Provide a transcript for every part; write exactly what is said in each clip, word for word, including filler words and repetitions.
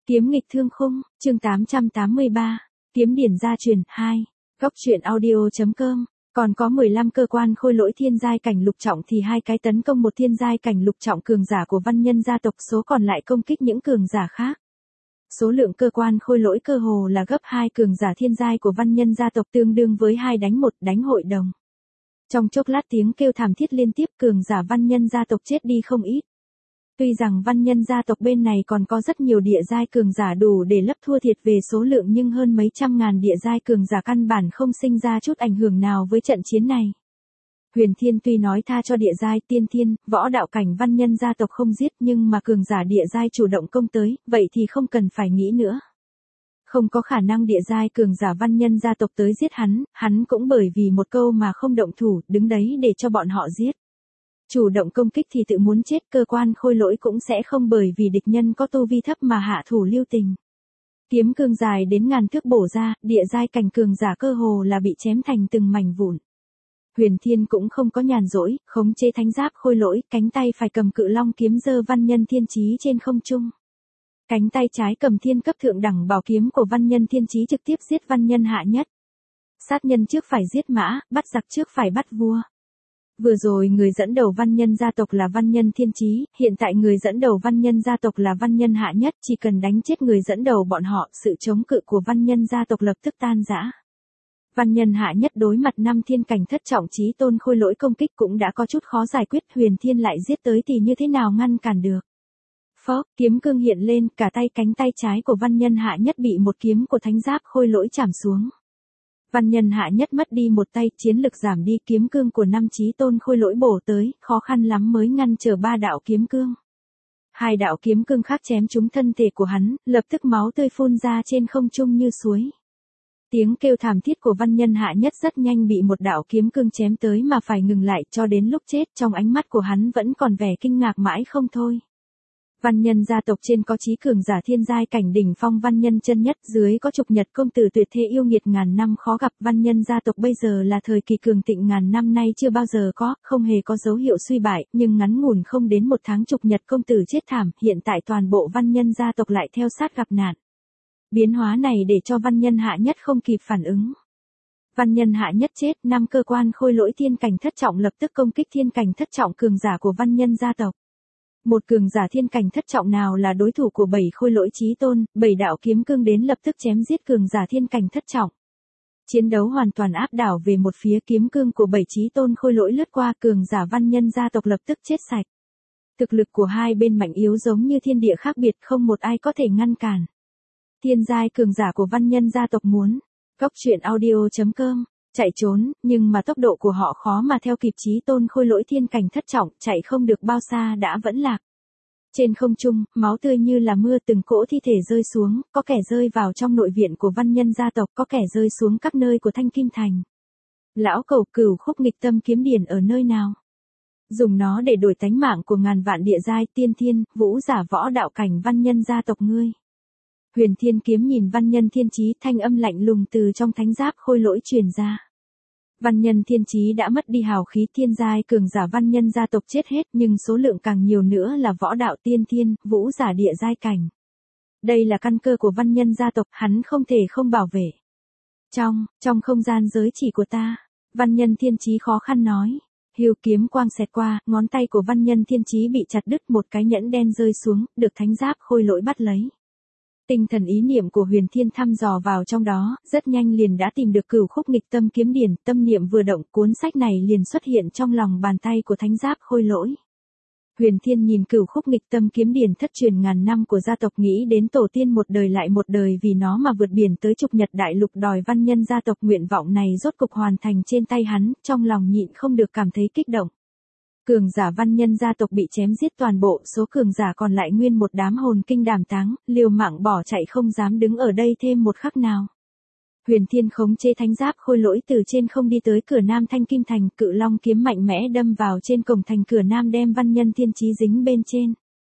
Kiếm nghịch thương khung, chương tám trăm tám mươi ba, kiếm điển gia truyền, hai, góc truyện audio.com, còn có mười lăm cơ quan khôi lỗi thiên giai cảnh lục trọng thì hai cái tấn công một thiên giai cảnh lục trọng cường giả của văn nhân gia tộc, số còn lại công kích những cường giả khác. Số lượng cơ quan khôi lỗi cơ hồ là gấp hai cường giả thiên giai của văn nhân gia tộc, tương đương với hai đánh một, đánh hội đồng. Trong chốc lát tiếng kêu thảm thiết liên tiếp, cường giả văn nhân gia tộc chết đi không ít. Tuy rằng văn nhân gia tộc bên này còn có rất nhiều địa giai cường giả đủ để lấp thua thiệt về số lượng, nhưng hơn mấy trăm ngàn địa giai cường giả căn bản không sinh ra chút ảnh hưởng nào với trận chiến này. Huyền Thiên tuy nói tha cho địa giai, tiên thiên, võ đạo cảnh văn nhân gia tộc không giết, nhưng mà cường giả địa giai chủ động công tới, vậy thì không cần phải nghĩ nữa. Không có khả năng địa giai cường giả văn nhân gia tộc tới giết hắn, hắn cũng bởi vì một câu mà không động thủ, đứng đấy để cho bọn họ giết. Chủ động công kích thì tự muốn chết, cơ quan khôi lỗi cũng sẽ không bởi vì địch nhân có tu vi thấp mà hạ thủ lưu tình. Kiếm cương dài đến ngàn thước bổ ra, địa giai cảnh cường giả cơ hồ là bị chém thành từng mảnh vụn. Huyền Thiên cũng không có nhàn rỗi, khống chế thánh giáp khôi lỗi, cánh tay phải cầm cự long kiếm giơ văn nhân thiên chí trên không trung. Cánh tay trái cầm thiên cấp thượng đẳng bảo kiếm của văn nhân thiên chí trực tiếp giết văn nhân hạ nhất. Sát nhân trước phải giết mã, bắt giặc trước phải bắt vua. Vừa rồi người dẫn đầu văn nhân gia tộc là văn nhân thiên chí, hiện tại người dẫn đầu văn nhân gia tộc là văn nhân hạ nhất, chỉ cần đánh chết người dẫn đầu bọn họ, sự chống cự của văn nhân gia tộc lập tức tan rã. Văn nhân hạ nhất đối mặt năm thiên cảnh thất trọng chí tôn khôi lỗi công kích cũng đã có chút khó giải quyết, Huyền Thiên lại giết tới thì như thế nào ngăn cản được. Phó, kiếm cương hiện lên, cả tay cánh tay trái của văn nhân hạ nhất bị một kiếm của thánh giáp khôi lỗi chảm xuống. Văn nhân hạ nhất mất đi một tay, chiến lực giảm đi, kiếm cương của năm chí tôn khôi lỗi bổ tới, khó khăn lắm mới ngăn trở ba đạo kiếm cương. Hai đạo kiếm cương khác chém trúng thân thể của hắn, lập tức máu tươi phun ra trên không trung như suối. Tiếng kêu thảm thiết của văn nhân hạ nhất rất nhanh bị một đạo kiếm cương chém tới mà phải ngừng lại, cho đến lúc chết trong ánh mắt của hắn vẫn còn vẻ kinh ngạc mãi không thôi. Văn nhân gia tộc trên có chí cường giả thiên giai cảnh đỉnh phong văn nhân chân nhất, dưới có trục nhật công tử tuyệt thế yêu nghiệt ngàn năm khó gặp. Văn nhân gia tộc bây giờ là thời kỳ cường thịnh ngàn năm nay chưa bao giờ có, không hề có dấu hiệu suy bại, nhưng ngắn ngủn không đến một tháng trục nhật công tử chết thảm, hiện tại toàn bộ văn nhân gia tộc lại theo sát gặp nạn. Biến hóa này để cho văn nhân hạ nhất không kịp phản ứng. Văn nhân hạ nhất chết, năm cơ quan khôi lỗi thiên cảnh thất trọng lập tức công kích thiên cảnh thất trọng cường giả của văn nhân gia tộc. Một cường giả thiên cảnh thất trọng nào là đối thủ của bảy khôi lỗi chí tôn, bảy đạo kiếm cương đến lập tức chém giết cường giả thiên cảnh thất trọng. Chiến đấu hoàn toàn áp đảo về một phía, kiếm cương của bảy chí tôn khôi lỗi lướt qua, cường giả văn nhân gia tộc lập tức chết sạch. Thực lực của hai bên mạnh yếu giống như thiên địa khác biệt, không một ai có thể ngăn cản. Thiên giai cường giả của văn nhân gia tộc muốn, góc truyện audio.com, chạy trốn, nhưng mà tốc độ của họ khó mà theo kịp chí tôn khôi lỗi thiên cảnh thất trọng, chạy không được bao xa đã vẫn lạc. Trên không trung, máu tươi như là mưa, từng cỗ thi thể rơi xuống, có kẻ rơi vào trong nội viện của văn nhân gia tộc, có kẻ rơi xuống các nơi của Thanh Kim Thành. Lão Cẩu, Cửu Khúc nghịch tâm kiếm điển ở nơi nào? Dùng nó để đổi tánh mạng của ngàn vạn địa giai, tiên thiên, vũ giả võ đạo cảnh văn nhân gia tộc ngươi. Huyền Thiên kiếm nhìn văn nhân thiên chí, thanh âm lạnh lùng từ trong thánh giáp khôi lỗi truyền ra. Văn nhân thiên chí đã mất đi hào khí, thiên giai cường giả văn nhân gia tộc chết hết, nhưng số lượng càng nhiều nữa là võ đạo tiên thiên, vũ giả địa giai cảnh. Đây là căn cơ của văn nhân gia tộc, hắn không thể không bảo vệ. Trong, trong không gian giới chỉ của ta, văn nhân thiên chí khó khăn nói. Hưu kiếm quang xẹt qua, ngón tay của văn nhân thiên chí bị chặt đứt, một cái nhẫn đen rơi xuống, được thánh giáp khôi lỗi bắt lấy. Tinh thần ý niệm của Huyền Thiên thăm dò vào trong đó, rất nhanh liền đã tìm được Cửu Khúc nghịch tâm kiếm điển, tâm niệm vừa động, cuốn sách này liền xuất hiện trong lòng bàn tay của thánh giáp khôi lỗi. Huyền Thiên nhìn Cửu Khúc nghịch tâm kiếm điển thất truyền ngàn năm của gia tộc, nghĩ đến tổ tiên một đời lại một đời vì nó mà vượt biển tới trục nhật đại lục đòi văn nhân gia tộc, nguyện vọng này rốt cục hoàn thành trên tay hắn, trong lòng nhịn không được cảm thấy kích động. Cường giả văn nhân gia tộc bị chém giết toàn bộ, số cường giả còn lại nguyên một đám hồn kinh đảm táng, liều mạng bỏ chạy không dám đứng ở đây thêm một khắc nào. Huyền Thiên khống chế thánh giáp khôi lỗi từ trên không đi tới cửa nam Thanh Kim Thành, cự long kiếm mạnh mẽ đâm vào trên cổng thành cửa nam, đem văn nhân thiên chí dính bên trên.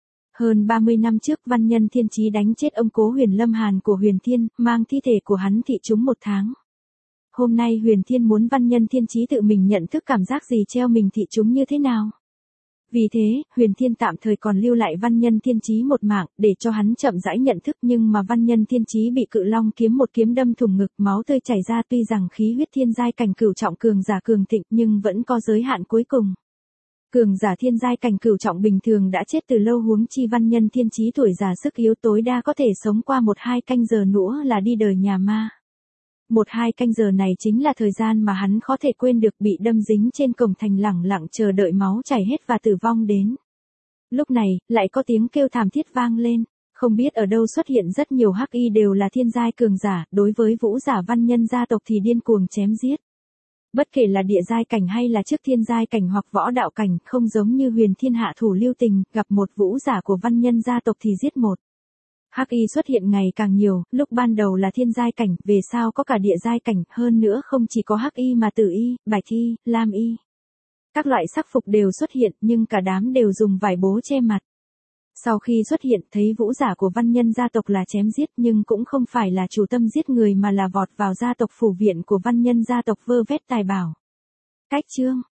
Hơn ba mươi năm trước văn nhân thiên chí đánh chết ông cố Huyền Lâm Hàn của Huyền Thiên, mang thi thể của hắn thị trúng một tháng. Hôm nay Huyền Thiên muốn văn nhân thiên chí tự mình nhận thức cảm giác gì treo mình thị chúng như thế nào. Vì thế, Huyền Thiên tạm thời còn lưu lại Văn Nhân Thiên Chí một mạng, để cho hắn chậm rãi nhận thức, nhưng mà Văn Nhân Thiên Chí bị Cự Long kiếm một kiếm đâm thủng ngực, máu tươi chảy ra, tuy rằng khí huyết thiên giai cảnh cửu trọng cường giả cường thịnh, nhưng vẫn có giới hạn cuối cùng. Cường giả thiên giai cảnh cửu trọng bình thường đã chết từ lâu, huống chi Văn Nhân Thiên Chí tuổi già sức yếu, tối đa có thể sống qua một hai canh giờ nữa là đi đời nhà ma. Một hai canh giờ này chính là thời gian mà hắn khó thể quên được, bị đâm dính trên cổng thành lẳng lặng chờ đợi máu chảy hết và tử vong đến. Lúc này, lại có tiếng kêu thảm thiết vang lên, không biết ở đâu xuất hiện rất nhiều hắc y đều là thiên giai cường giả, đối với vũ giả Văn Nhân gia tộc thì điên cuồng chém giết. Bất kể là địa giai cảnh hay là trước thiên giai cảnh hoặc võ đạo cảnh, không giống như Huyền Thiên hạ thủ lưu tình, gặp một vũ giả của Văn Nhân gia tộc thì giết một. Hắc y xuất hiện ngày càng nhiều, lúc ban đầu là thiên giai cảnh, về sau có cả địa giai cảnh, hơn nữa không chỉ có hắc y mà tử y, bạch y, lam y. Các loại sắc phục đều xuất hiện, nhưng cả đám đều dùng vải bố che mặt. Sau khi xuất hiện, thấy vũ giả của Văn Nhân gia tộc là chém giết, nhưng cũng không phải là chủ tâm giết người mà là vọt vào gia tộc phủ viện của Văn Nhân gia tộc vơ vét tài bảo. Cách chương